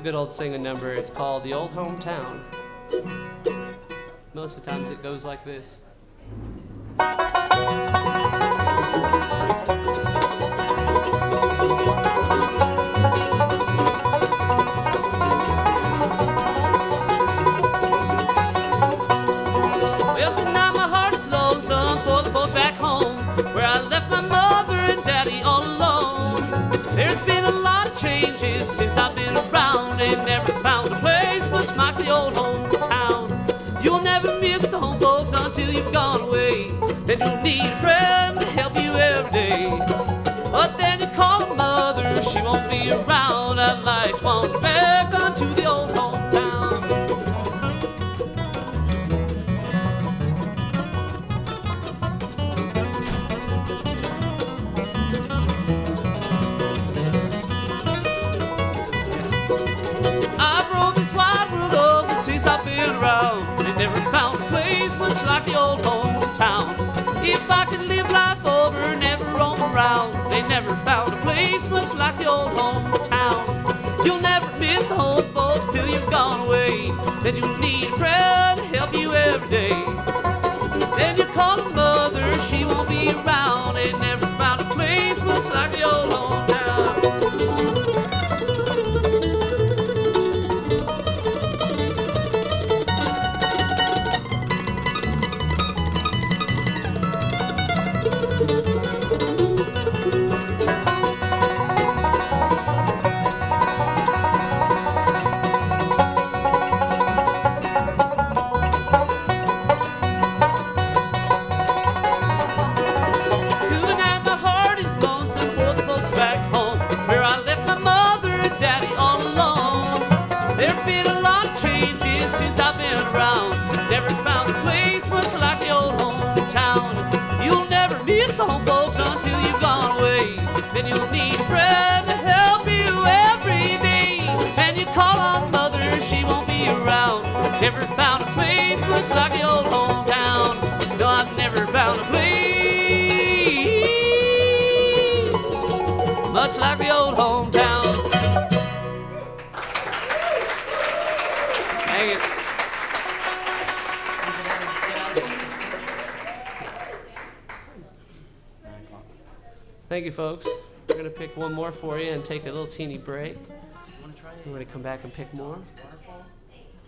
good old singing number. It's called The Old Hometown. Most of the times it goes like this. Well, tonight my heart is lonesome for the folks back home, where I left my mother and daddy all alone. There's been a lot of changes since I've been around, and never found a place much like the old hometown. You'll never miss the home folks until you've gone away. Then you'll need a friend to help you every day. But then you call a mother, she won't be around. I'd like to wander back onto the old hometown. I've roamed this wide world over since I've been around, and never found a place much like the old hometown. If I could live life over, never roam around, they never found a place much like the old hometown. You'll never miss the home folks till you've gone away. Then you'll need a friend to help you every day. Then you call a mother, she won't be around, they never found a place much like the old hometown. Since I've been around, never found a place much like the old hometown. You'll never miss the home folks until you've gone away. Then you'll need a friend to help you every day. And you call on mother, she won't be around. Never found a place much like the old hometown. No, I've never found a place much like the old hometown. Hang it. Thank you, folks. We're going to pick one more for you and take a little teeny break. We're going to come back and pick more.